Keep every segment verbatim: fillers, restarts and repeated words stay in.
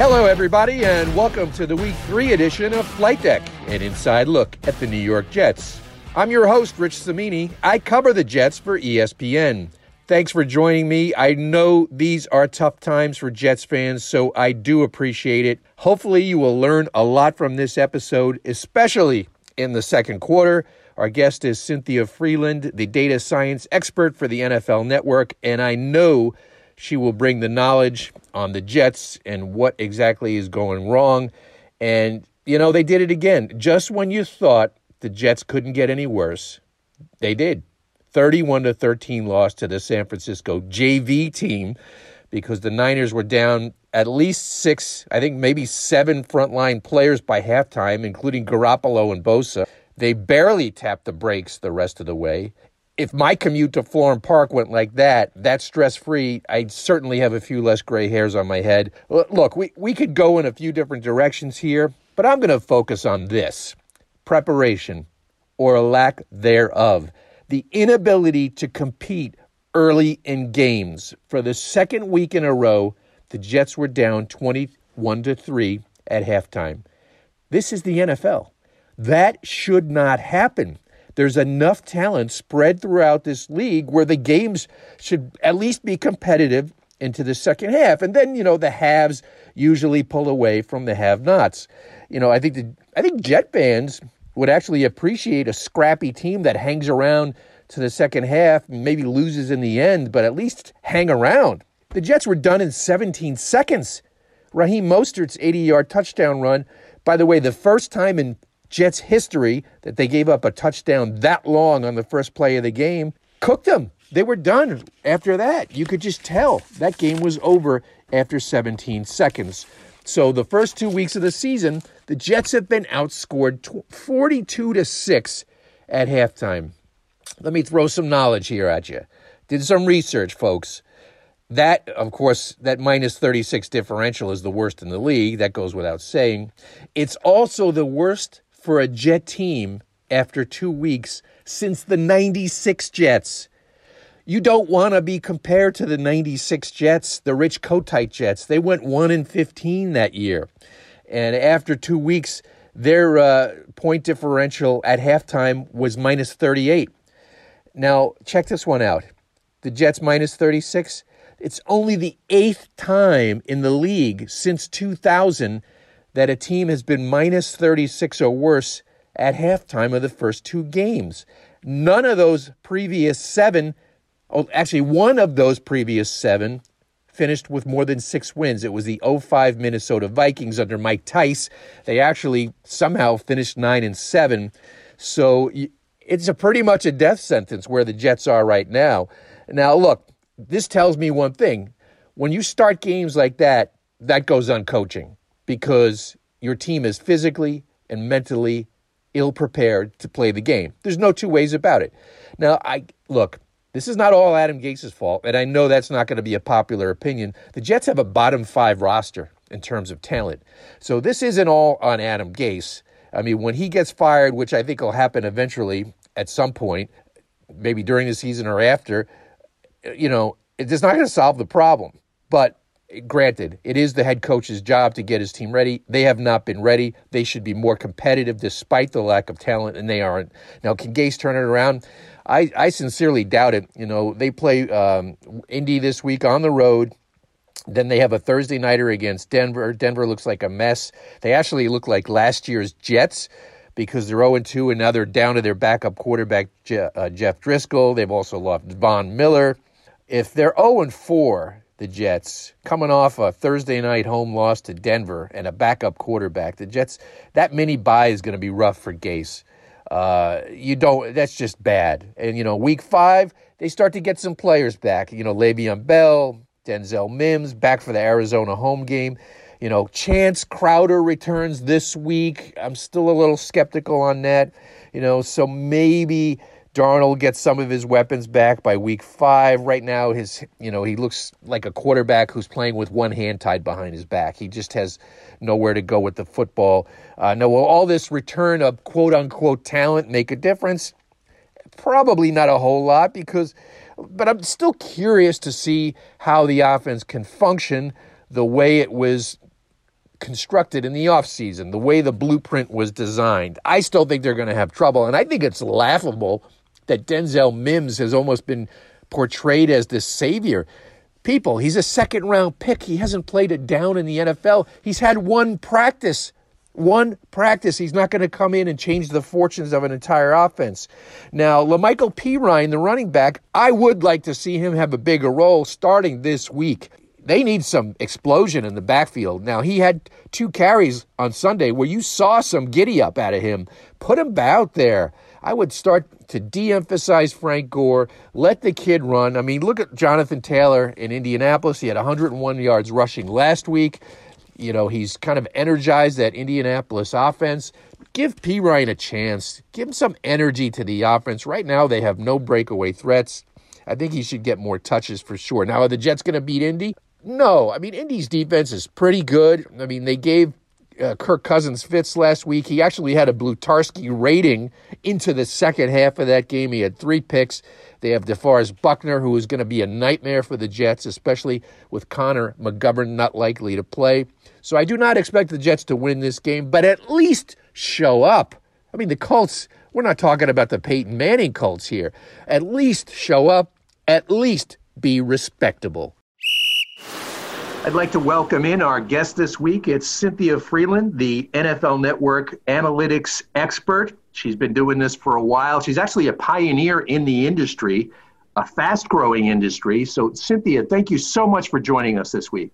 Hello, everybody, and welcome to the Week three edition of Flight Deck, an inside look at the New York Jets. I'm your host, Rich Cimini. I cover the Jets for E S P N. Thanks for joining me. I know these are tough times for Jets fans, so I do appreciate it. Hopefully, you will learn a lot from this episode, especially in the second quarter. Our guest is Cynthia Frelund, the data science expert for the N F L Network, and I know she will bring the knowledge on the Jets and what exactly is going wrong. And, you know, they did it again. Just when you thought the Jets couldn't get any worse, they did. thirty-one to thirteen loss to the San Francisco J V team because the Niners were down at least six, I think maybe seven frontline players by halftime, including Garoppolo and Bosa. They barely tapped the brakes the rest of the way. If my commute to Florham Park went like that, that's stress-free, I'd certainly have a few less gray hairs on my head. Look, we, we could go in a few different directions here, but I'm going to focus on this. Preparation, or a lack thereof. The inability to compete early in games. For the second week in a row, the Jets were down twenty-one to three at halftime. This is the N F L. That should not happen. There's enough talent spread throughout this league where the games should at least be competitive into the second half. And then, you know, the haves usually pull away from the have-nots. You know, I think the I think Jet fans would actually appreciate a scrappy team that hangs around to the second half, maybe loses in the end, but at least hang around. The Jets were done in seventeen seconds. Raheem Mostert's eighty-yard touchdown run, by the way, the first time in Jets history that they gave up a touchdown that long on the first play of the game, cooked them. They were done after that. You could just tell that game was over after seventeen seconds. So the first two weeks of the season, the Jets have been outscored forty-two to six at halftime. Let me throw some knowledge here at you. Did some research, folks. That, of course, that minus thirty-six differential is the worst in the league. That goes without saying. It's also the worst for a Jet team after two weeks since the ninety-six Jets. You don't want to be compared to the ninety-six Jets, the Rich Kotite Jets. They went one and fifteen that year. And after two weeks, their uh, point differential at halftime was minus thirty-eight. Now, check this one out. The Jets minus thirty-six. It's only the eighth time in the league since two thousand that a team has been minus thirty-six or worse at halftime of the first two games. None of those previous seven, oh, actually one of those previous seven finished with more than six wins. It was the oh five Minnesota Vikings under Mike Tice. They actually somehow finished nine and seven. So it's a pretty much a death sentence where the Jets are right now. Now, look, this tells me one thing. When you start games like that, that goes on coaching, because your team is physically and mentally ill-prepared to play the game. There's no two ways about it. Now, I look, this is not all Adam Gase's fault, and I know that's not going to be a popular opinion. The Jets have a bottom five roster in terms of talent. So this isn't all on Adam Gase. I mean, when he gets fired, which I think will happen eventually at some point, maybe during the season or after, you know, it's not going to solve the problem. But granted, it is the head coach's job to get his team ready. They have not been ready. They should be more competitive despite the lack of talent, and they aren't. Now, can Gase turn it around? I, I sincerely doubt it. You know, they play um, Indy this week on the road. Then they have a Thursday nighter against Denver. Denver looks like a mess. They actually look like last year's Jets because they're oh and two, and now they're down to their backup quarterback, Je- uh, Jeff Driscoll. They've also lost Von Miller. If they're oh and four, the Jets, coming off a Thursday night home loss to Denver and a backup quarterback, the Jets, that mini bye is going to be rough for Gase. Uh, you don't, that's just bad. And, you know, week five, they start to get some players back. You know, Le'Veon Bell, Denzel Mims, back for the Arizona home game. You know, Chance Crowder returns this week. I'm still a little skeptical on that. You know, so maybe Darnold gets some of his weapons back by week five. Right now, his you know he looks like a quarterback who's playing with one hand tied behind his back. He just has nowhere to go with the football. Uh, now, will all this return of quote-unquote talent make a difference? Probably not a whole lot, because, but I'm still curious to see how the offense can function the way it was constructed in the offseason, the way the blueprint was designed, I still think they're going to have trouble. And I think it's laughable that Denzel Mims has almost been portrayed as this savior. People, he's a second-round pick. He hasn't played it down in the N F L. He's had one practice. One practice. He's not going to come in and change the fortunes of an entire offense. Now, LaMichael Pirine, the running back, I would like to see him have a bigger role starting this week. They need some explosion in the backfield. Now, he had two carries on Sunday where you saw some giddy-up out of him. Put him out there. I would start to de-emphasize Frank Gore. Let the kid run. I mean, look at Jonathan Taylor in Indianapolis. He had one hundred one yards rushing last week. You know, he's kind of energized that Indianapolis offense. Give Pirine a chance. Give him some energy to the offense. Right now, they have no breakaway threats. I think he should get more touches for sure. Now, are the Jets going to beat Indy? No. I mean, Indy's defense is pretty good. I mean, they gave uh, Kirk Cousins fits last week. He actually had a Blutarski rating into the second half of that game. He had three picks. They have DeForest Buckner, who is going to be a nightmare for the Jets, especially with Connor McGovern not likely to play. So I do not expect the Jets to win this game, but at least show up. I mean, the Colts, we're not talking about the Peyton Manning Colts here. At least show up. At least be respectable. I'd like to welcome in our guest this week. It's Cynthia Frelund, the N F L Network analytics expert. She's been doing this for a while. She's actually a pioneer in the industry, a fast-growing industry. So, Cynthia, thank you so much for joining us this week.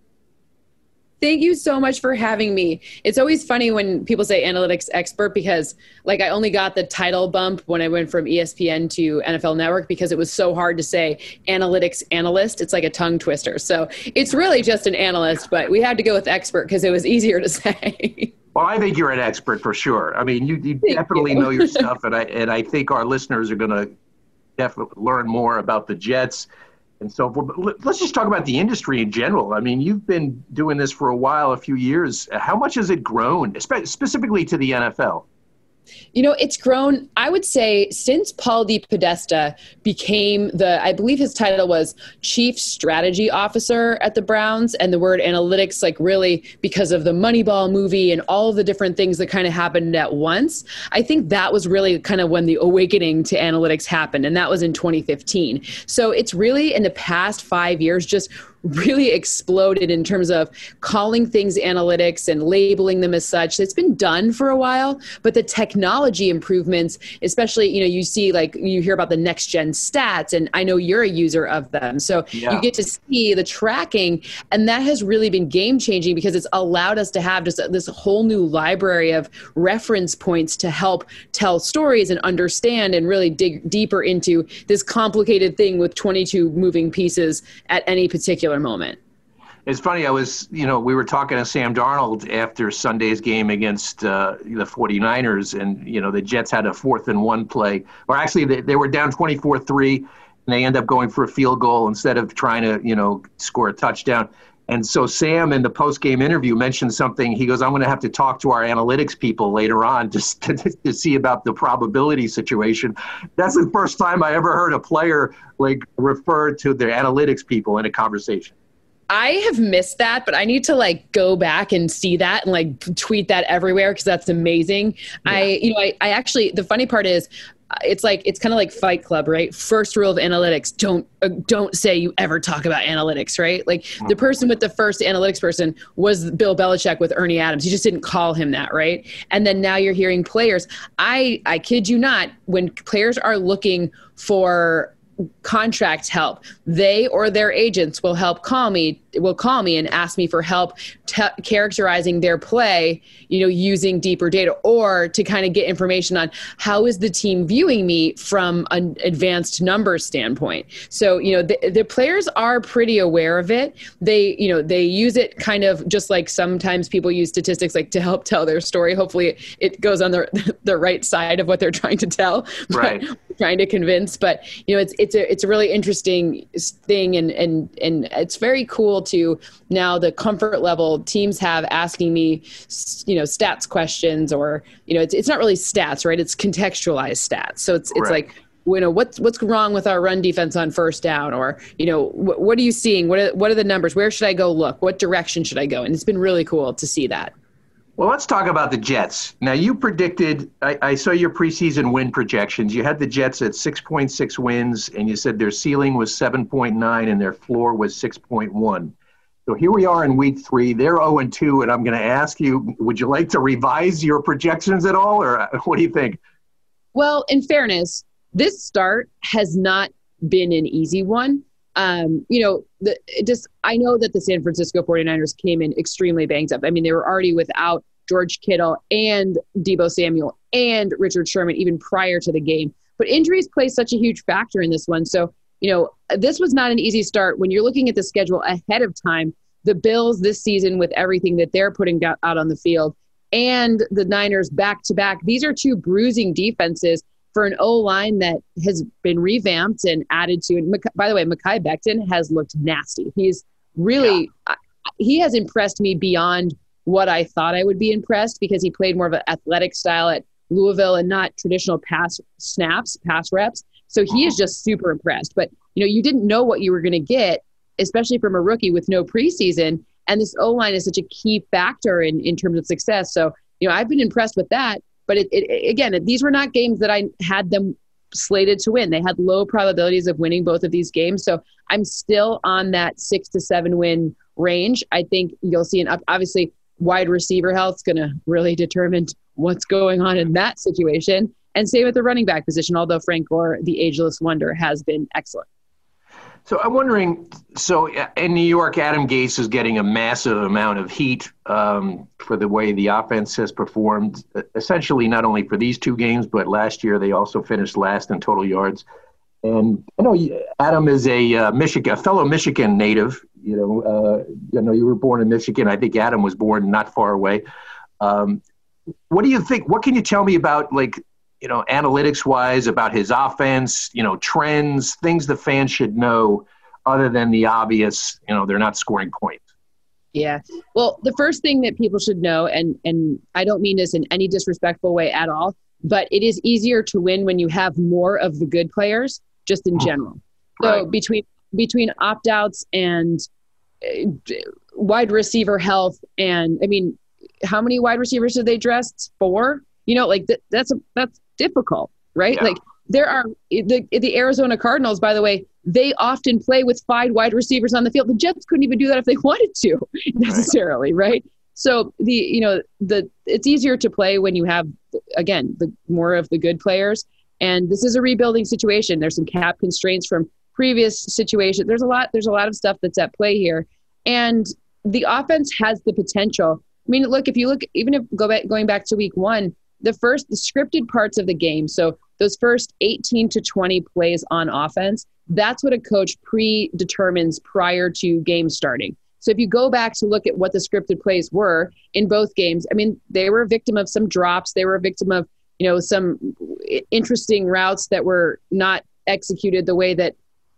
Thank you so much for having me. It's always funny when people say analytics expert because like I only got the title bump when I went from E S P N to N F L Network because it was so hard to say analytics analyst. It's like a tongue twister. So it's really just an analyst, but we had to go with expert because it was easier to say. Well, I think you're an expert for sure. I mean, you, you definitely you. know your stuff, and I and I think our listeners are going to definitely learn more about the Jets and so forth. But let's just talk about the industry in general. I mean, you've been doing this for a while, a few years. How much has it grown, specifically to the N F L? You know, it's grown, I would say, since Paul DePodesta became the, I believe his title was Chief Strategy Officer at the Browns, and the word analytics, like really because of the Moneyball movie and all of the different things that kind of happened at once. I think that was really kind of when the awakening to analytics happened, and that was in twenty fifteen. So it's really in the past five years just really exploded in terms of calling things analytics and labeling them as such. It's been done for a while, but the technology improvements, especially, you know, you see like you hear about the next gen stats, and I know you're a user of them. So yeah. You get to see the tracking, and that has really been game changing because it's allowed us to have just this whole new library of reference points to help tell stories and understand and really dig deeper into this complicated thing with twenty-two moving pieces at any particular moment. It's funny, I was, you know, we were talking to Sam Darnold after Sunday's game against uh, the 49ers, and, you know, the Jets had a fourth and one play, or actually they, they were down twenty-four three, and they end up going for a field goal instead of trying to, you know, score a touchdown. And so Sam, in the post-game interview, mentioned something. He goes, I'm going to have to talk to our analytics people later on just to, to see about the probability situation. That's the first time I ever heard a player like refer to their analytics people in a conversation. I have missed that, but I need to like go back and see that and like tweet that everywhere because that's amazing. Yeah. I, you know, I, I actually, the funny part is, it's like, it's kind of like Fight Club, right? First rule of analytics, don't uh, don't say you ever talk about analytics, right? Like the person with the first analytics person was Bill Belichick with Ernie Adams. You just didn't call him that, right? And then now you're hearing players. I, I kid you not, when players are looking for contract help, they or their agents will help call me, will call me and ask me for help t- characterizing their play, you know, using deeper data, or to kind of get information on how is the team viewing me from an advanced numbers standpoint. So, you know, the, the players are pretty aware of it. They, you know, they use it kind of just like sometimes people use statistics like to help tell their story. Hopefully it, it goes on the the right side of what they're trying to tell, right. trying to convince. But, you know, it's, it's a, it's a really interesting thing. And, and, and it's very cool to now the comfort level teams have asking me, you know, stats questions, or, you know, it's, it's not really stats, right? It's contextualized stats. So it's, it's right. like, you know, what's what's wrong with our run defense on first down, or you know, wh- what are you seeing? What are, what are the numbers? Where should I go look? What direction should I go? And it's been really cool to see that. Well, let's talk about the Jets. Now, you predicted, I, I saw your preseason win projections. You had the Jets at six point six wins, and you said their ceiling was seven point nine and their floor was six point one. So here we are in week three. They're oh and two, and I'm going to ask you, would you like to revise your projections at all, or what do you think? Well, in fairness, this start has not been an easy one. Um, you know, the, just I know that the San Francisco forty-niners came in extremely banged up. I mean, they were already without George Kittle and Deebo Samuel and Richard Sherman even prior to the game. But injuries play such a huge factor in this one. So, you know, this was not an easy start. When you're looking at the schedule ahead of time, the Bills this season with everything that they're putting out on the field and the Niners back-to-back, these are two bruising defenses for an O-line that has been revamped and added to. And by the way, Mekhi Becton has looked nasty. He's really yeah. – he has impressed me beyond what I thought I would be impressed, because he played more of an athletic style at Louisville and not traditional pass snaps, pass reps. So he is just super impressed. But, you know, you didn't know what you were going to get, especially from a rookie with no preseason. And this O-line is such a key factor in, in terms of success. So, you know, I've been impressed with that. But it, it, again, these were not games that I had them slated to win. They had low probabilities of winning both of these games. So I'm still on that six to seven win range. I think you'll see an up, obviously wide receiver health is going to really determine what's going on in that situation. And same with the running back position, although Frank Gore, the ageless wonder, has been excellent. So I'm wondering, so in New York, Adam Gase is getting a massive amount of heat um, for the way the offense has performed, essentially not only for these two games, but last year they also finished last in total yards. And I know Adam is a uh, Michigan, a fellow Michigan native. You know, uh, you know, you were born in Michigan. I think Adam was born not far away. Um, what do you think? What can you tell me about, like, you know, analytics-wise, about his offense, you know, trends, things the fans should know other than the obvious, you know, they're not scoring points? Yeah. Well, the first thing that people should know, and and I don't mean this in any disrespectful way at all, but it is easier to win when you have more of the good players, just in general. So right. between between opt-outs and uh, wide receiver health, and I mean, how many wide receivers did they dress? Four? You know, like th- that's a, that's difficult, right? Yeah. Like there are the the Arizona Cardinals, by the way, they often play with five wide receivers on the field. The Jets couldn't even do that if they wanted to necessarily, right? right? So the you know the it's easier to play when you have, again, the more of the good players. And this is a rebuilding situation. There's some cap constraints from previous situations. There's a lot there's a lot of stuff that's at play here, and the offense has the potential. I mean, look, if you look, even if go back going back to week one. The first, the scripted parts of the game, so those first eighteen to twenty plays on offense, that's what a coach predetermines prior to game starting. So if you go back to look at what the scripted plays were in both games, I mean, they were a victim of some drops. They were a victim of, you know, some interesting routes that were not executed the way that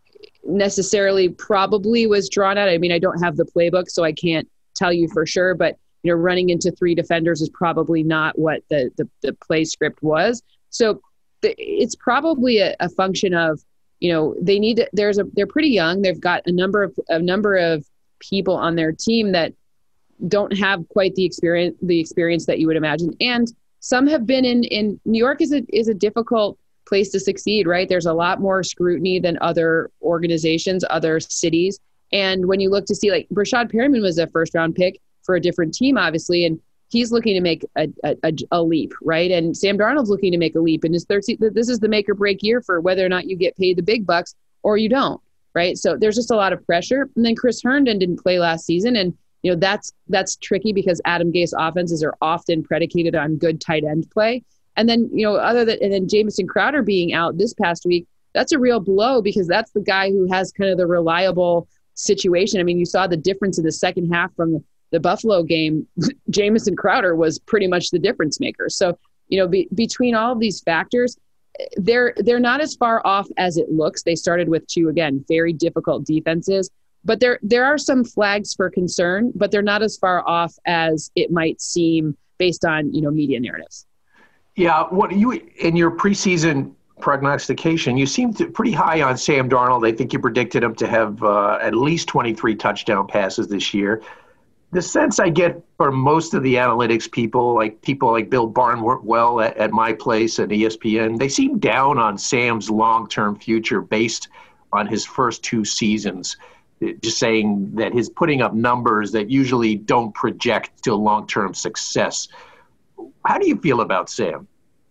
necessarily probably was drawn out. I mean, I don't have the playbook, so I can't tell you for sure, but you know, running into three defenders is probably not what the, the, the play script was. So the, it's probably a, a function of, you know, they need to, there's a, they're pretty young. They've got a number of, a number of people on their team that don't have quite the experience, the experience that you would imagine. And some have been in, in New York is a, is a difficult place to succeed, right? There's a lot more scrutiny than other organizations, other cities. And when you look to see, like, Brashad Perriman was a first round pick for a different team, obviously, and he's looking to make a, a, a leap, right? And Sam Darnold's looking to make a leap in his third season. This is the make or break year for whether or not you get paid the big bucks or you don't, right? So there's just a lot of pressure. And then Chris Herndon didn't play last season, and you know that's that's tricky because Adam Gase offenses are often predicated on good tight end play. And then you know other than and then Jamison Crowder being out this past week, that's a real blow because that's the guy who has kind of the reliable situation. I mean, you saw the difference in the second half from the The Buffalo game. Jamison Crowder was pretty much the difference maker. So, you know, be, between all of these factors, they're they're not as far off as it looks. They started with two, again, very difficult defenses, but there there are some flags for concern, but they're not as far off as it might seem based on, you know, media narratives. Yeah, what you in your preseason prognostication, you seem to, pretty high on Sam Darnold. I think you predicted him to have uh, at least twenty-three touchdown passes this year. The sense I get from most of the analytics people, like people like Bill Barnwell at, at My Place and E S P N, they seem down on Sam's long-term future based on his first two seasons, just saying that he's putting up numbers that usually don't project to long-term success. How do you feel about Sam?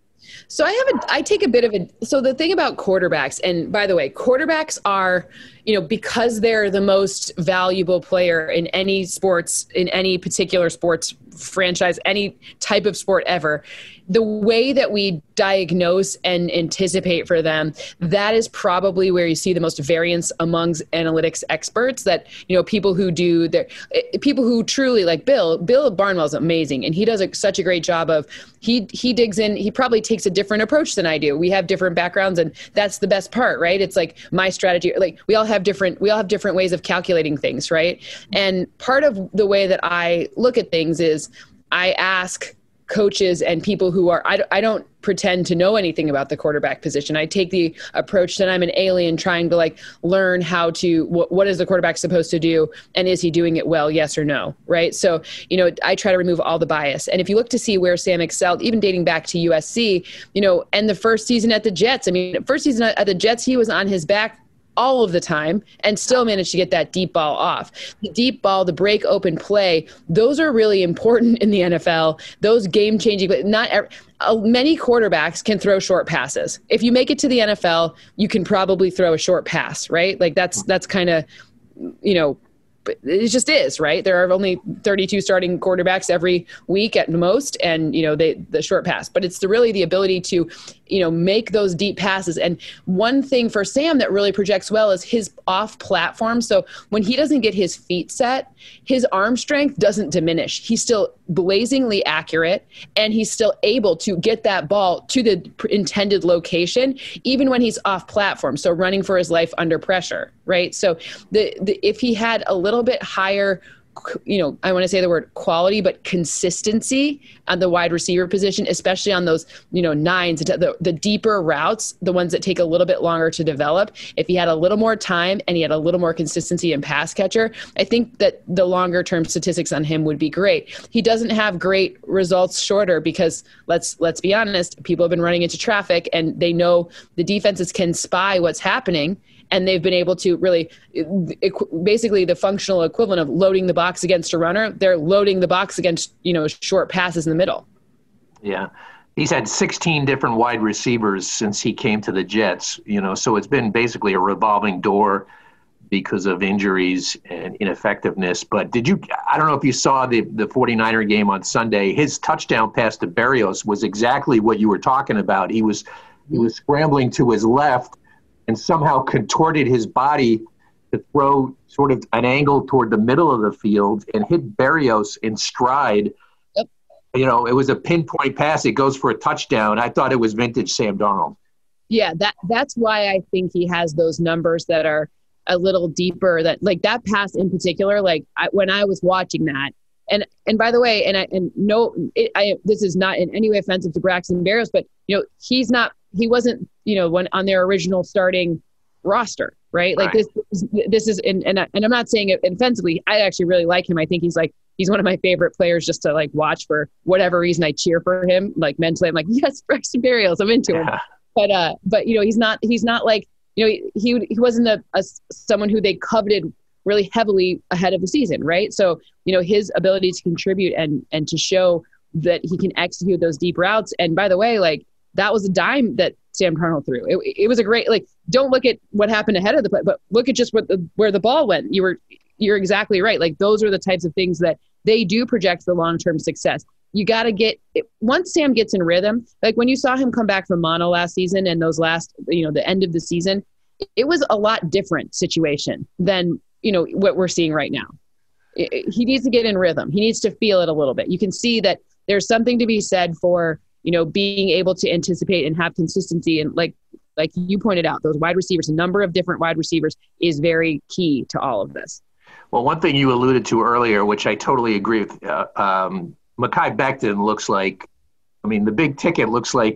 So I have a, I take a bit of a, so the thing about quarterbacks, and by the way, quarterbacks are, you know, because they're the most valuable player in any sports, in any particular sports franchise, any type of sport ever, the way that we diagnose and anticipate for them, that is probably where you see the most variance amongst analytics experts. That, you know, people who do their, people who truly like Bill, Bill Barnwell is amazing. And he does a, such a great job of, he, he digs in, he probably takes a different approach than I do. We have different backgrounds, and that's the best part, right? It's like my strategy, like we all have different, we all have different ways of calculating things, right? And part of the way that I look at things is I ask coaches and people who are, I, I don't pretend to know anything about the quarterback position. I take the approach that I'm an alien trying to like learn how to, what, what is the quarterback supposed to do? And is he doing it well? Yes or no? Right. So, you know, I try to remove all the bias. And if you look to see where Sam excelled, even dating back to U S C, you know, and the first season at the Jets, I mean, first season at the Jets, he was on his back all of the time and still managed to get that deep ball off. The deep ball, the break open play, those are really important in the N F L. Those game changing, but not uh, many quarterbacks can throw short passes. If you make it to the N F L, you can probably throw a short pass, right? Like that's, that's kind of, you know, it just is, right? There are only thirty-two starting quarterbacks every week at most, and, you know, they, the short pass, but it's the, really the ability to, you know, make those deep passes. And one thing for Sam that really projects well is his off platform. So when he doesn't get his feet set, his arm strength doesn't diminish. He's still blazingly accurate, and he's still able to get that ball to the intended location, even when he's off platform. So running for his life under pressure, right? So the, the if he had a little bit higher, you know, I want to say the word quality, but consistency on the wide receiver position, especially on those, you know, nines, the, the deeper routes, the ones that take a little bit longer to develop. If he had a little more time and he had a little more consistency in pass catcher, I think that the longer term statistics on him would be great. He doesn't have great results shorter because let's, let's be honest, people have been running into traffic and they know the defenses can spy what's happening. And they've been able to really, basically the functional equivalent of loading the box against a runner, they're loading the box against, you know, short passes in the middle. Yeah. He's had sixteen different wide receivers since he came to the Jets, you know, so it's been basically a revolving door because of injuries and ineffectiveness. But did you, I don't know if you saw the, the 49er game on Sunday, his touchdown pass to Berrios was exactly what you were talking about. He was, he was scrambling to his left and somehow contorted his body to throw sort of an angle toward the middle of the field and hit Berrios in stride. Yep. You know, it was a pinpoint pass. It goes for a touchdown. I thought it was vintage Sam Darnold. Yeah, that that's why I think he has those numbers that are a little deeper. That like that pass in particular, like I, when I was watching that, and and by the way, and I and no, it, I this is not in any way offensive to Braxton Berrios, but you know he's not. He wasn't, you know, when on their original starting roster, right? Like right. this, this is, and, and, and I'm not saying it offensively. I actually really like him. I think he's like, he's one of my favorite players just to like watch for whatever reason. I cheer for him. Like mentally, I'm like, yes, Braxton Berrios, I'm into him. Yeah. But, uh, but you know, he's not, he's not like, you know, he, he, he wasn't a, a someone who they coveted really heavily ahead of the season. Right. So, you know, his ability to contribute and, and to show that he can execute those deep routes. And by the way, like, that was a dime that Sam Darnold threw. It, it was a great, like, don't look at what happened ahead of the play, but look at just what the, where the ball went. You were, you're exactly right. Like those are the types of things that they do project for long-term success. You got to get, once Sam gets in rhythm, like when you saw him come back from mono last season and those last, you know, the end of the season, it was a lot different situation than, you know, what we're seeing right now. It, he needs to get in rhythm. He needs to feel it a little bit. You can see that there's something to be said for, you know, being able to anticipate and have consistency. And like, like you pointed out, those wide receivers, a number of different wide receivers is very key to all of this. Well, one thing you alluded to earlier, which I totally agree with, uh, um, Mekhi Becton looks like, I mean, the big ticket looks like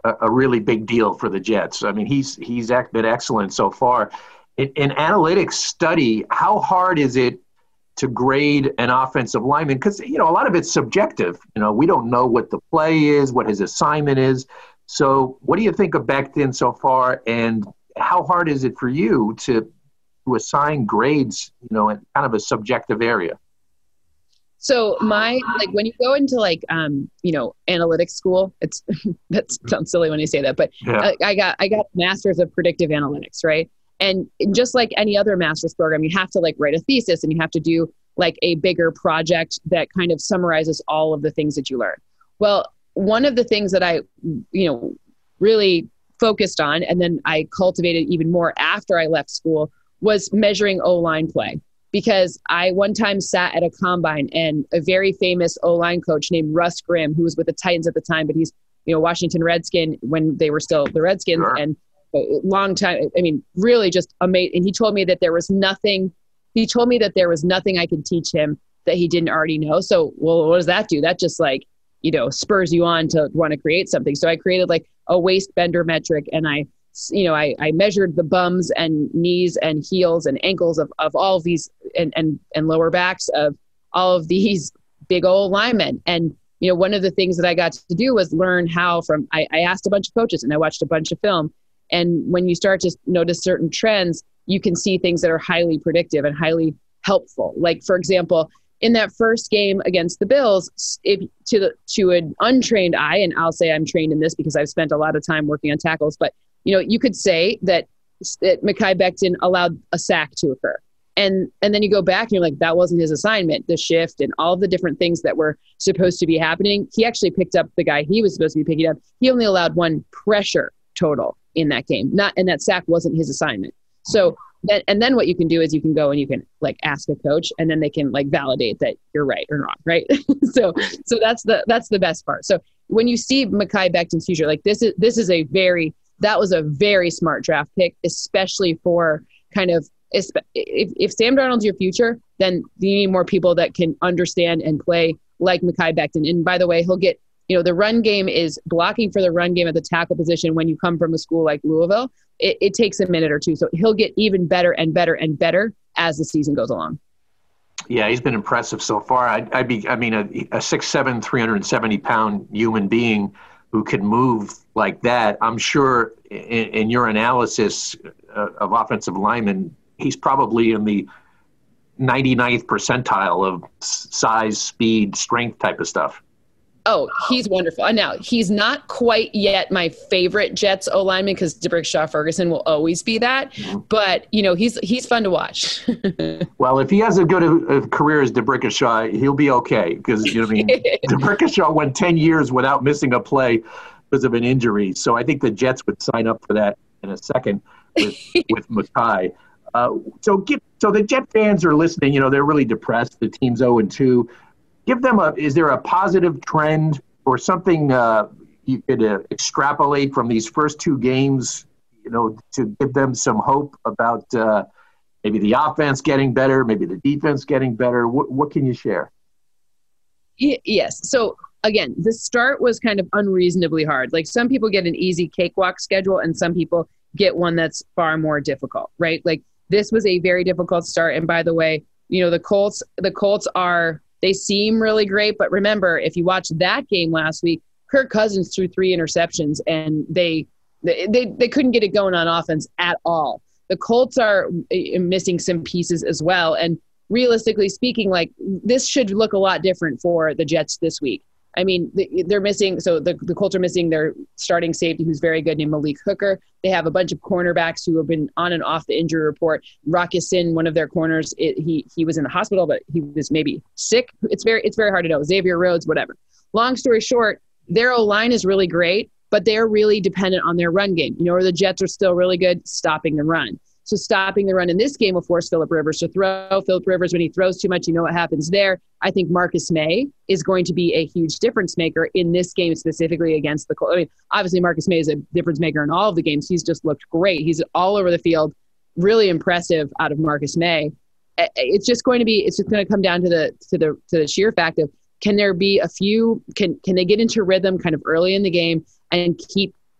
a, a really big deal for the Jets. I mean, he's he's been excellent so far. In, in analytics study, how hard is it to grade an offensive lineman? Because, you know, a lot of it's subjective. You know, we don't know what the play is, what his assignment is. So what do you think of Becton so far, and how hard is it for you to, to assign grades, you know, in kind of a subjective area? So my, like when you go into like, um, you know, analytics school, it's, that sounds silly when you say that, but yeah. I, I got, I got masters of predictive analytics, right? And just like any other master's program, you have to like write a thesis and you have to do like a bigger project that kind of summarizes all of the things that you learn. Well, one of the things that I, you know, really focused on, and then I cultivated even more after I left school, was measuring O-line play. Because I one time sat at a combine and a very famous O-line coach named Russ Grimm, who was with the Titans at the time, but he's, you know, Washington Redskin when they were still the Redskins, sure. and a long time. I mean, really just amazing. And he told me that there was nothing, he told me that there was nothing I could teach him that he didn't already know. So, well, what does that do? That just like, you know, spurs you on to want to create something. So I created like a waist bender metric, and I, you know, I, I measured the bums and knees and heels and ankles of, of all of these and, and, and lower backs of all of these big old linemen. And, you know, one of the things that I got to do was learn how from, I, I asked a bunch of coaches and I watched a bunch of film. And when you start to notice certain trends, you can see things that are highly predictive and highly helpful. Like, for example, in that first game against the Bills, if to the, to an untrained eye, and I'll say I'm trained in this because I've spent a lot of time working on tackles, but you know, you could say that, that Mekhi Becton allowed a sack to occur. And and then you go back and you're like, that wasn't his assignment, the shift and all the different things that were supposed to be happening. He actually picked up the guy he was supposed to be picking up. He only allowed one pressure total in that game. Not and that sack wasn't his assignment. So that, and then what you can do is you can go and you can like ask a coach, and then they can like validate that you're right or wrong, right? so so that's the that's the best part. So when you see Mekhi Becton's future, like this is this is a very That was a very smart draft pick, especially for kind of if, if Sam Darnold's your future, then you need more people that can understand and play like Mekhi Becton. And by the way, he'll get, you know, the run game is blocking for the run game at the tackle position. When you come from a school like Louisville, it, it takes a minute or two. So he'll get even better and better and better as the season goes along. Yeah, he's been impressive so far. I'd, I'd be, I mean, a, a six seven, three hundred seventy pound human being who can move like that. I'm sure in, in your analysis uh, of offensive linemen, he's probably in the ninety-ninth percentile of size, speed, strength type of stuff. Oh, he's wonderful. Now, he's not quite yet my favorite Jets O-lineman because D'Brickashaw Ferguson will always be that. Mm-hmm. But, you know, he's he's fun to watch. Well, if he has as good a, a career as D'Brickashaw, he'll be okay. Because, you know, I mean, D'Brickashaw went ten years without missing a play because of an injury. So I think the Jets would sign up for that in a second with, with Mekhi. Uh, so, get, so the Jet fans are listening. You know, they're really depressed. The team's oh and two. Give them a, is there a positive trend or something uh, you could uh, extrapolate from these first two games, you know, to give them some hope about uh, maybe the offense getting better, maybe the defense getting better? What, what can you share? Yes. So again, the start was kind of unreasonably hard. Like some people get an easy cakewalk schedule and some people get one that's far more difficult, right? Like this was a very difficult start. And by the way, you know, the Colts, the Colts are, they seem really great, but remember, if you watch that game last week, Kirk Cousins threw three interceptions, and they they they couldn't get it going on offense at all. The Colts are missing some pieces as well, and realistically speaking, like this should look a lot different for the Jets this week. I mean, they're missing. So the, the Colts are missing their starting safety, who's very good, named Malik Hooker. They have a bunch of cornerbacks who have been on and off the injury report. Rock Ya-Sin, one of their corners, it, he he was in the hospital, but he was maybe sick. It's very it's very hard to know. Xavier Rhodes, whatever. Long story short, their O-line is really great, but they're really dependent on their run game. You know, where the Jets are still really good, stopping the run. So stopping the run in this game will force Phillip Rivers to throw. Phillip Rivers, when he throws too much, you know what happens there. I think Marcus May is going to be a huge difference maker in this game, specifically against the Colts. I mean, obviously Marcus May is a difference maker in all of the games. He's just looked great. He's all over the field. Really impressive out of Marcus May. It's just going to be, it's just going to come down to the, to the, to the sheer fact of, can there be a few, can, can they get into rhythm kind of early in the game and keep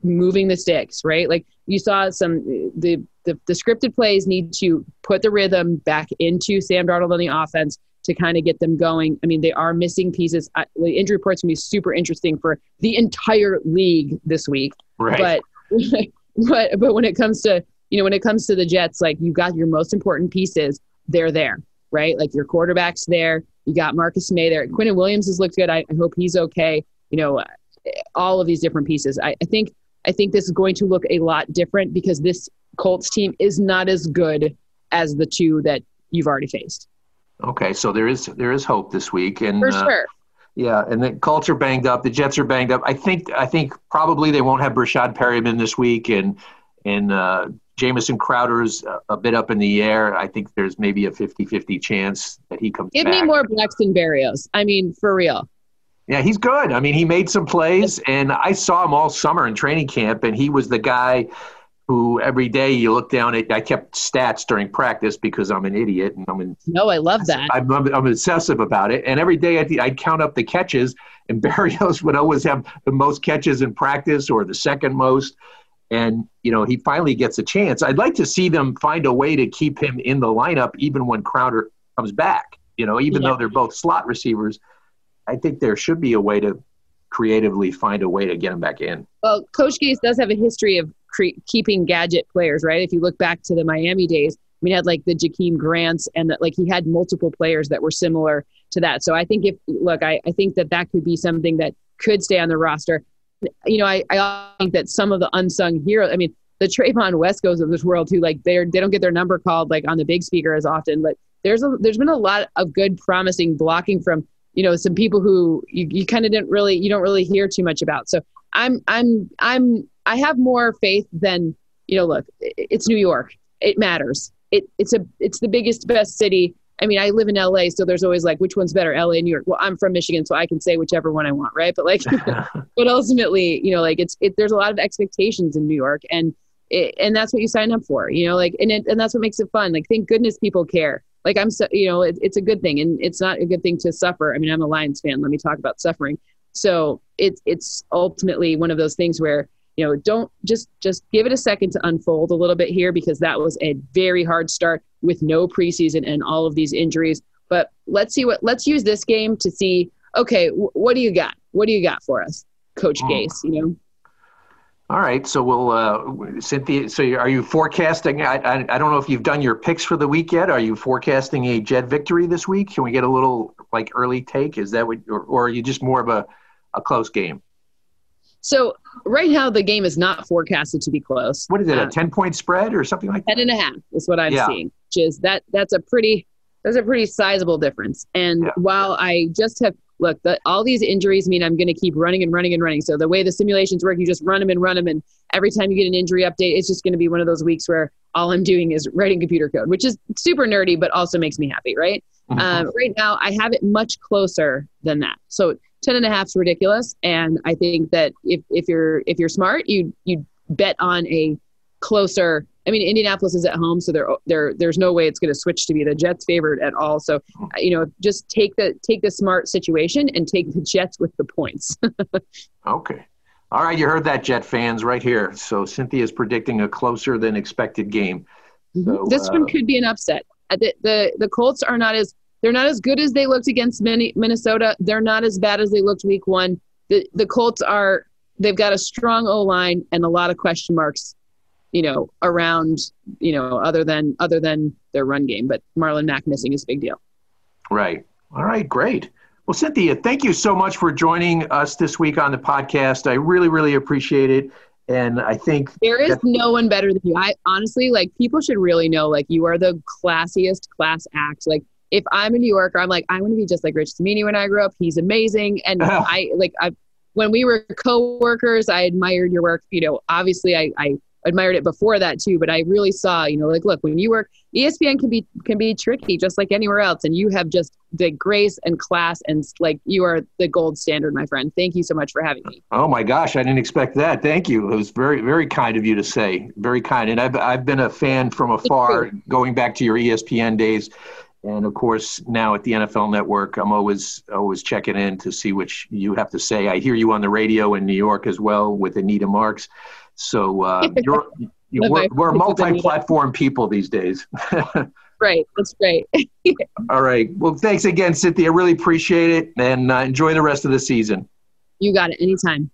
moving the sticks, right? Like you saw some, the, the, the scripted plays need to put the rhythm back into Sam Darnold on the offense to kind of get them going. I mean, they are missing pieces. I, the injury report's going to be super interesting for the entire league this week. Right. But, but, but when it comes to, you know, when it comes to the Jets, like you got your most important pieces, they're there, right? Like your quarterback's there. You got Marcus May there. Quinnen Williams has looked good. I, I hope he's okay. You know, all of these different pieces. I, I think, I think this is going to look a lot different because this Colts team is not as good as the two that you've already faced. Okay, so there is there is hope this week, and for sure. Uh, yeah, and the Colts are banged up. The Jets are banged up. I think I think probably they won't have Brashad Perryman this week, and and uh, Jamison Crowder's a, a bit up in the air. I think there's maybe a fifty-fifty chance that he comes Give back. me more Braxton Berrios. I mean, for real. Yeah, he's good. I mean, he made some plays, and I saw him all summer in training camp, and he was the guy who every day you look down at. I kept stats during practice because I'm an idiot, and I'm in, no, I love that. I'm, I'm, I'm obsessive about it, and every day I'd, I'd count up the catches, and Berrios would always have the most catches in practice or the second most, and you know he finally gets a chance. I'd like to see them find a way to keep him in the lineup even when Crowder comes back. You know, even yeah. though they're both slot receivers. I think there should be a way to creatively find a way to get him back in. Well, Coach Gase does have a history of cre- keeping gadget players, right? If you look back to the Miami days, I mean, he had like the Jakeem Grants and that, like he had multiple players that were similar to that. So I think if, look, I, I think that that could be something that could stay on the roster. You know, I, I think that some of the unsung heroes, I mean, the Trayvon Wescos of this world who like they're, they don't get their number called like on the big speaker as often, but there's a, there's been a lot of good promising blocking from, you know, some people who you, you kind of didn't really, you don't really hear too much about. So I'm, I'm, I'm, I have more faith than, you know, look, it's New York. It matters. It, it's a, it's the biggest, best city. I mean, I live in L A, so there's always like, which one's better, L A, New York? Well, I'm from Michigan, so I can say whichever one I want. Right. But like, but ultimately, you know, like it's, it, there's a lot of expectations in New York and, it, and that's what you sign up for, you know, like, and it, and that's what makes it fun. Like, thank goodness people care. Like I'm, so, you know, it, it's a good thing, and it's not a good thing to suffer. I mean, I'm a Lions fan. Let me talk about suffering. So it's it's ultimately one of those things where, you know, don't just just give it a second to unfold a little bit here because that was a very hard start with no preseason and all of these injuries. But let's see what let's use this game to see. Okay, w- what do you got? What do you got for us, Coach oh. Gase? You know. All right, so we'll uh, Cynthia. So, are you forecasting? I, I I don't know if you've done your picks for the week yet. Are you forecasting a Jet victory this week? Can we get a little like early take? Is that what, or, or are you just more of a, a close game? So right now the game is not forecasted to be close. What is it? Uh, a ten point spread or something like that? Ten and a half is what I'm yeah. seeing. Which is that that's a pretty that's a pretty sizable difference. And yeah. while I just have. Look, the, all these injuries mean I'm going to keep running and running and running. So the way the simulations work, you just run them and run them. And every time you get an injury update, it's just going to be one of those weeks where all I'm doing is writing computer code, which is super nerdy, but also makes me happy, right? Mm-hmm. Um, right now, I have it much closer than that. So ten and a half is ridiculous. And I think that if, if you're if you're smart, you you bet on a closer. I mean, Indianapolis is at home, so there, there, there's no way it's going to switch to be the Jets favored at all. So, you know, just take the take the smart situation and take the Jets with the points. Okay. All right, you heard that, Jet fans, right here. So Cynthia's predicting a closer than expected game. So, this uh, one could be an upset. The, the the Colts are not as they're not as good as they looked against Minnesota. They're not as bad as they looked week one. The the Colts are they've got a strong O-line and a lot of question marks. You know, around, you know, other than other than their run game. But Marlon Mack missing is a big deal. Right. All right, great. Well, Cynthia, thank you so much for joining us this week on the podcast. I really, really appreciate it. And I think there is no one better than you. I honestly, like, people should really know, like, you are the classiest class act. Like, if I'm a New Yorker, I'm like, I want to be just like Rich Cimini when I grew up. He's amazing. And I, like, I, when we were co-workers, I admired your work. You know, obviously I, I, admired it before that too, but I really saw, you know, like, look, when you work, E S P N can be, can be tricky just like anywhere else. And you have just the grace and class and like, you are the gold standard, my friend. Thank you so much for having me. Oh my gosh. I didn't expect that. Thank you. It was very, very kind of you to say. Very kind. And I've, I've been a fan from afar going back to your E S P N days. And of course, now at the N F L Network, I'm always always checking in to see what you have to say. I hear you on the radio in New York as well with Anita Marks. So uh, you're, you, we're, we're multi-platform people these days. Right. That's great. All right. Well, thanks again, Cynthia. Really appreciate it. And uh, enjoy the rest of the season. You got it. Anytime.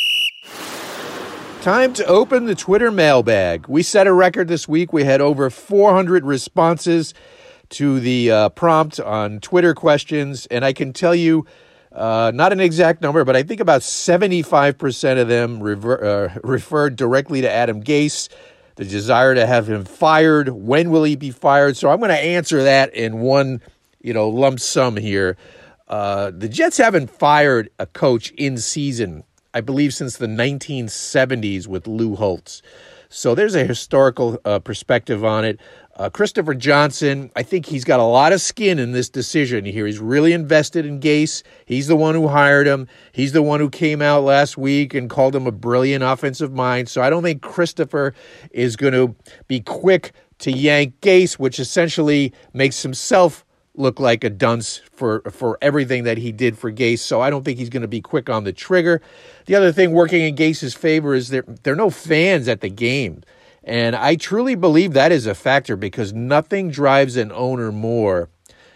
Time to open the Twitter mailbag. We set a record this week. We had over four hundred responses to the uh, prompt on Twitter questions. And I can tell you, uh, not an exact number, but I think about seventy-five percent of them rever- uh, referred directly to Adam Gase, the desire to have him fired. When will he be fired? So I'm going to answer that in one, you know, lump sum here. Uh, the Jets haven't fired a coach in season, I believe, since the nineteen seventies with Lou Holtz. So there's a historical uh, perspective on it. Uh, Christopher Johnson, I think he's got a lot of skin in this decision here. He's really invested in Gase. He's the one who hired him. He's the one who came out last week and called him a brilliant offensive mind. So I don't think Christopher is going to be quick to yank Gase, which essentially makes himself look like a dunce for, for everything that he did for Gase. So I don't think he's going to be quick on the trigger. The other thing working in Gase's favor is there, there are no fans at the game. And I truly believe that is a factor because nothing drives an owner more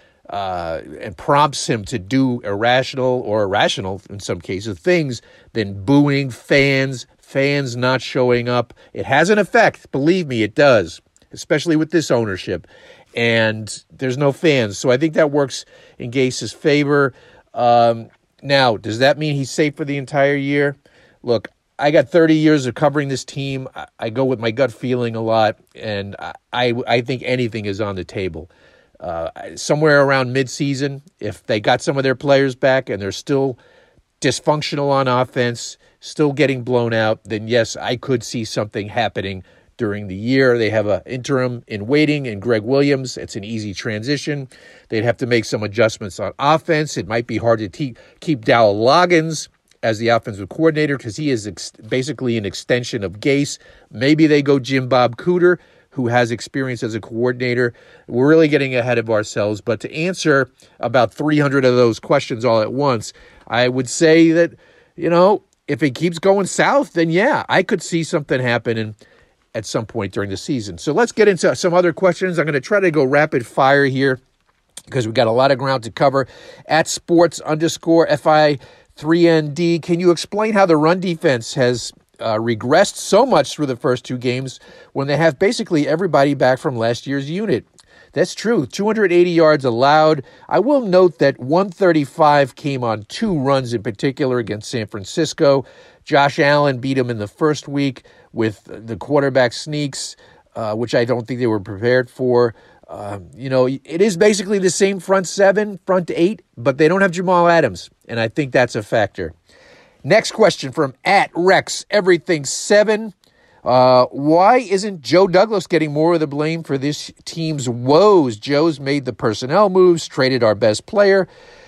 uh, and prompts him to do irrational or irrational, in some cases, things than booing fans, fans not showing up. It has an effect. Believe me, it does, especially with this ownership. And there's no fans. So I think that works in Gase's favor. Um, now, does that mean he's safe for the entire year? Look, I got thirty years of covering this team. I, I go with my gut feeling a lot, and I, I, I think anything is on the table. Uh, somewhere around midseason, if they got some of their players back and they're still dysfunctional on offense, still getting blown out, then yes, I could see something happening during the year. They have an interim in waiting in Greg Williams. It's an easy transition. They'd have to make some adjustments on offense. It might be hard to te- keep Dowell Loggins as the offensive coordinator because he is ex- basically an extension of Gase. Maybe they go Jim Bob Cooter, who has experience as a coordinator. We're really getting ahead of ourselves. But to answer about three hundred of those questions all at once, I would say that, you know, if it keeps going south, then yeah, I could see something happen and at some point during the season. So let's get into some other questions. I'm going to try to go rapid fire here because we've got a lot of ground to cover. At sports underscore F I three N D, can you explain how the run defense has uh, regressed so much through the first two games when they have basically everybody back from last year's unit? That's true. two hundred eighty yards allowed. I will note that one thirty-five came on two runs in particular against San Francisco. Josh Allen beat him in the first week with the quarterback sneaks, uh, which I don't think they were prepared for. Uh, you know, it is basically the same front seven, front eight, but they don't have Jamal Adams, and I think that's a factor. Next question from at Rex Everything seven. Uh, why isn't Joe Douglas getting more of the blame for this team's woes? Joe's made the personnel moves, traded our best player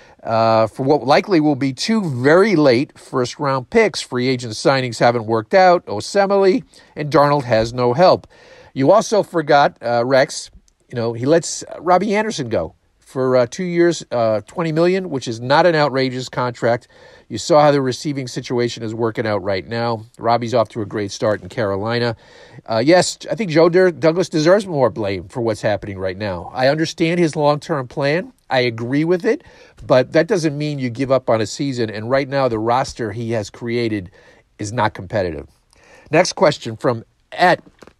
uh, for what likely will be two very late first-round picks. Free agent signings haven't worked out. Osemele and Darnold has no help. You also forgot, uh, Rex, you know, he lets Robbie Anderson go for uh, two years, uh, twenty million dollars, which is not an outrageous contract. You saw how the receiving situation is working out right now. Robbie's off to a great start in Carolina. Uh, yes, I think Joe Douglas deserves more blame for what's happening right now. I understand his long-term plan. I agree with it, but that doesn't mean you give up on a season. And right now, the roster he has created is not competitive. Next question from at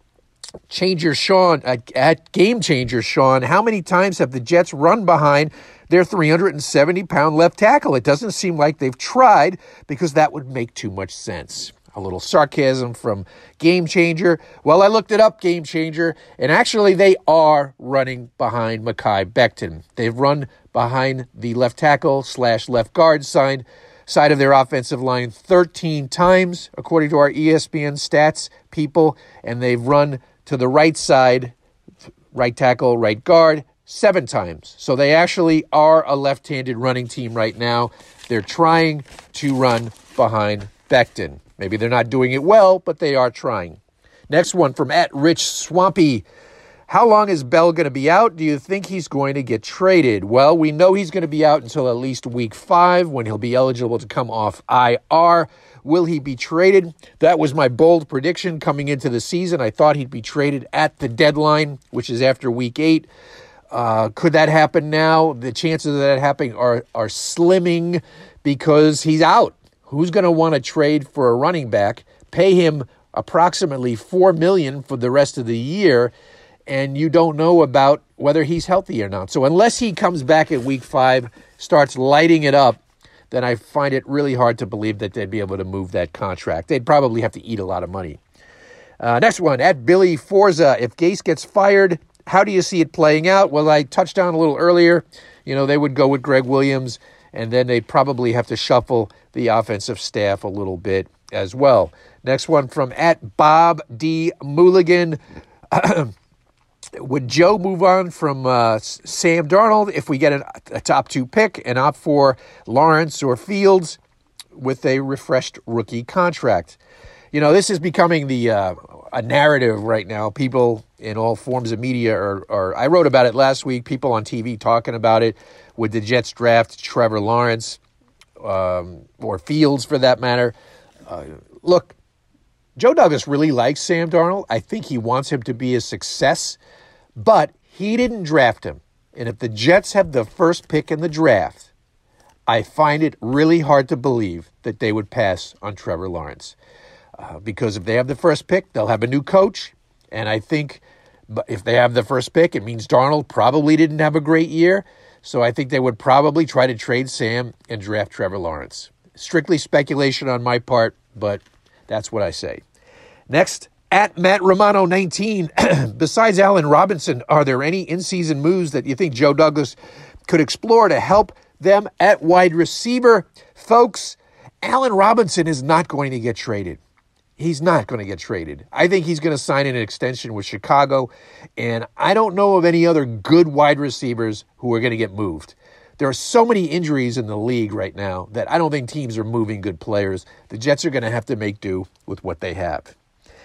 Changer Sean, at, at Game Changer Sean. How many times have the Jets run behind their three hundred seventy pound left tackle? It doesn't seem like they've tried because that would make too much sense. A little sarcasm from Game Changer. Well, I looked it up, Game Changer, and actually they are running behind Mekhi Becton. They've run behind the left tackle slash left guard side, side of their offensive line thirteen times, according to our E S P N stats people, and they've run to the right side, right tackle, right guard, seven times. So they actually are a left-handed running team right now. They're trying to run behind Becton. Maybe they're not doing it well, but they are trying. Next one from at Rich Swampy. How long is Bell going to be out? Do you think he's going to get traded? Well, we know he's going to be out until at least week five when he'll be eligible to come off I R. Will he be traded? That was my bold prediction coming into the season. I thought he'd be traded at the deadline, which is after week eight. Uh, could that happen now? The chances of that happening are, are slimming because he's out. Who's going to want to trade for a running back, pay him approximately four million dollars for the rest of the year, and you don't know about whether he's healthy or not? So unless he comes back at week five, starts lighting it up, then I find it really hard to believe that they'd be able to move that contract. They'd probably have to eat a lot of money. Uh, next one, at Billy Forza. If Gase gets fired, how do you see it playing out? Well, I touched on a little earlier. You know, they would go with Greg Williams, and then they'd probably have to shuffle the offensive staff a little bit as well. Next one from at Bob D. Mulligan. Would Joe move on from uh, Sam Darnold if we get an, a top two pick and opt for Lawrence or Fields with a refreshed rookie contract? You know, this is becoming the uh, a narrative right now. People in all forms of media are, are, I wrote about it last week, people on T V talking about it. Would the Jets draft Trevor Lawrence um, or Fields for that matter? Uh, look, Joe Douglas really likes Sam Darnold. I think he wants him to be a success, but he didn't draft him. And if the Jets have the first pick in the draft, I find it really hard to believe that they would pass on Trevor Lawrence. Uh, because if they have the first pick, they'll have a new coach. And I think if they have the first pick, it means Darnold probably didn't have a great year. So I think they would probably try to trade Sam and draft Trevor Lawrence. Strictly speculation on my part, but that's what I say. Next, at Matt Romano nineteen, besides Allen Robinson, are there any in-season moves that you think Joe Douglas could explore to help them at wide receiver? Folks, Allen Robinson is not going to get traded. He's not going to get traded. I think he's going to sign an extension with Chicago, and I don't know of any other good wide receivers who are going to get moved. There are so many injuries in the league right now that I don't think teams are moving good players. The Jets are going to have to make do with what they have.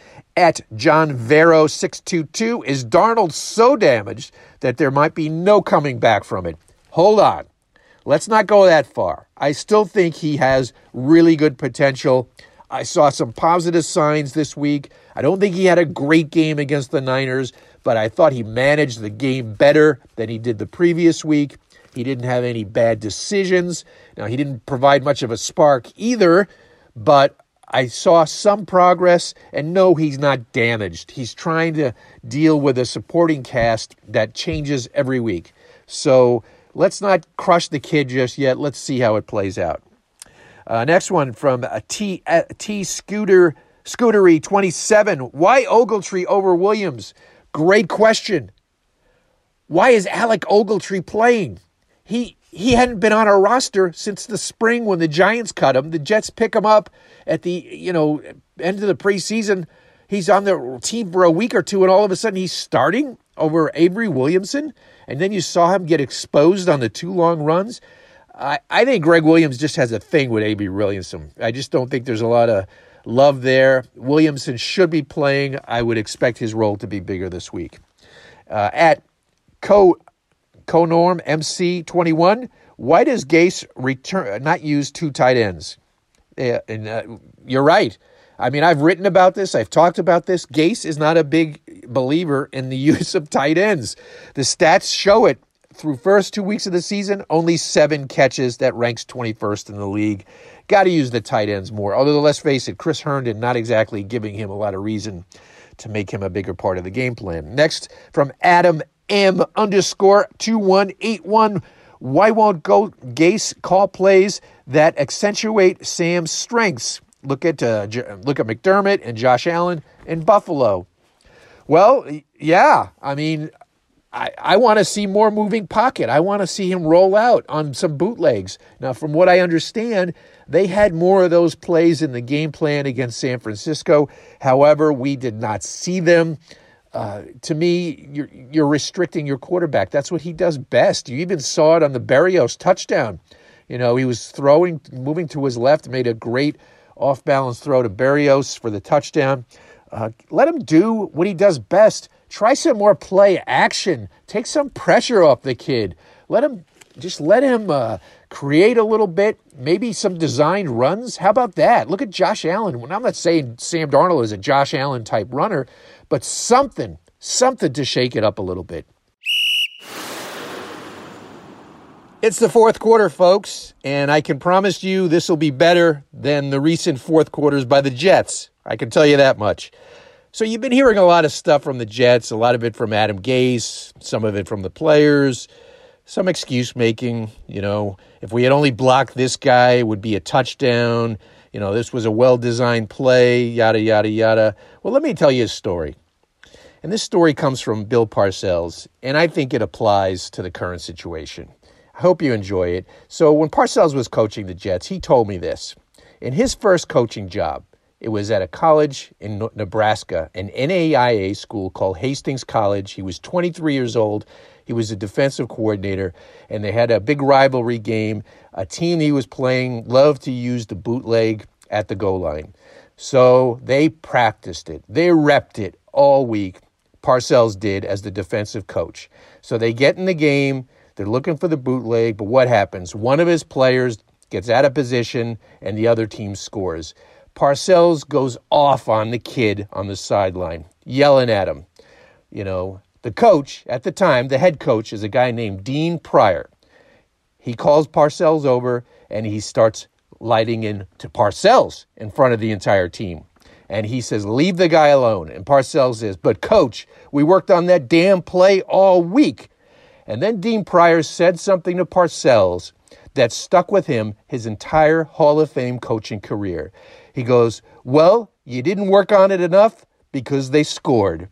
At John Vero six two two, is Darnold so damaged that there might be no coming back from it? Hold on. Let's not go that far. I still think he has really good potential. I saw some positive signs this week. I don't think he had a great game against the Niners, but I thought he managed the game better than he did the previous week. He didn't have any bad decisions. Now, he didn't provide much of a spark either, but I saw some progress, and no, he's not damaged. He's trying to deal with a supporting cast that changes every week. So let's not crush the kid just yet. Let's see how it plays out. Uh, next one from a T, a T Scooter, Scootery twenty-seven. Why Ogletree over Williams? Great question. Why is Alec Ogletree playing? He he hadn't been on our roster since the spring when the Giants cut him. The Jets pick him up at the you know end of the preseason. He's on the team for a week or two, and all of a sudden he's starting over Avery Williamson. And then you saw him get exposed on the two long runs. I, I think Greg Williams just has a thing with Avery Williamson. I just don't think there's a lot of love there. Williamson should be playing. I would expect his role to be bigger this week. Uh, at Co Conorm M C twenty-one, why does Gase return not use two tight ends? Yeah, and uh, you're right. I mean, I've written about this. I've talked about this. Gase is not a big believer in the use of tight ends. The stats show it. Through first two weeks of the season, only seven catches. That ranks twenty-first in the league. Got to use the tight ends more. Although, let's face it, Chris Herndon not exactly giving him a lot of reason to make him a bigger part of the game plan. Next, from Adam M underscore two one eight one. Why won't go Gase call plays that accentuate Sam's strengths? Look at uh, look at McDermott and Josh Allen in Buffalo. Well, yeah, I mean, I, I want to see more moving pocket. I want to see him roll out on some bootlegs. Now, from what I understand, they had more of those plays in the game plan against San Francisco. However, we did not see them. Uh, to me, you're, you're restricting your quarterback. That's what he does best. You even saw it on the Berrios touchdown. You know, he was throwing, moving to his left, made a great off-balance throw to Berrios for the touchdown. Uh, let him do what he does best. Try some more play action. Take some pressure off the kid. Let him, just let him uh, create a little bit, maybe some designed runs. How about that? Look at Josh Allen. I'm not saying Sam Darnold is a Josh Allen type runner, but something, something to shake it up a little bit. It's the fourth quarter, folks, and I can promise you this will be better than the recent fourth quarters by the Jets. I can tell you that much. So you've been hearing a lot of stuff from the Jets, a lot of it from Adam Gase, some of it from the players, some excuse making. You know, if we had only blocked this guy, it would be a touchdown. You know, this was a well-designed play, yada, yada, yada. Well, let me tell you a story. And this story comes from Bill Parcells, and I think it applies to the current situation. I hope you enjoy it. So when Parcells was coaching the Jets, he told me this. In his first coaching job, it was at a college in Nebraska, an N A I A school called Hastings College. He was twenty-three years old. He was a defensive coordinator, and they had a big rivalry game. A team he was playing loved to use the bootleg at the goal line. So they practiced it. They repped it all week. Parcells did as the defensive coach. So they get in the game. They're looking for the bootleg, but what happens? One of his players gets out of position, and the other team scores. Parcells goes off on the kid on the sideline, yelling at him. You know, the coach at the time, the head coach, is a guy named Dean Pryor. He calls Parcells over, and he starts lighting into Parcells in front of the entire team. And he says, leave the guy alone. And Parcells says, but coach, we worked on that damn play all week. And then Dean Pryor said something to Parcells that stuck with him his entire Hall of Fame coaching career. He goes, well, you didn't work on it enough because they scored.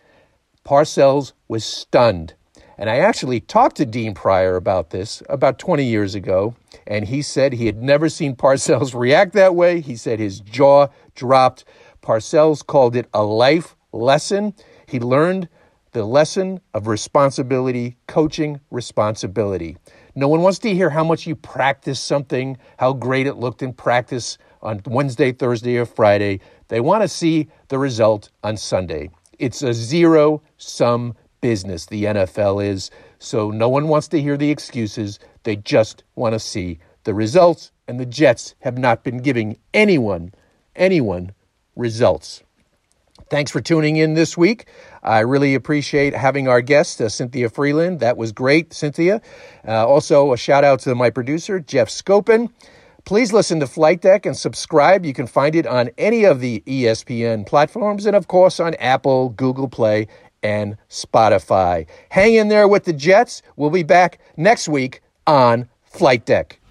Parcells was stunned. And I actually talked to Dean Pryor about this about twenty years ago, and he said he had never seen Parcells react that way. He said his jaw dropped. Parcells called it a life lesson. He learned the lesson of responsibility, coaching responsibility. No one wants to hear how much you practice something, how great it looked in practice on Wednesday, Thursday, or Friday. They want to see the result on Sunday. It's a zero-sum business, the N F L is. So no one wants to hear the excuses. They just want to see the results. And the Jets have not been giving anyone, anyone results. Thanks for tuning in this week. I really appreciate having our guest, uh, Cynthia Freeland. That was great, Cynthia. Uh, also, a shout out to my producer, Jeff Scopin. Please listen to Flight Deck and subscribe. You can find it on any of the E S P N platforms and, of course, on Apple, Google Play, and Spotify. Hang in there with the Jets. We'll be back next week on Flight Deck.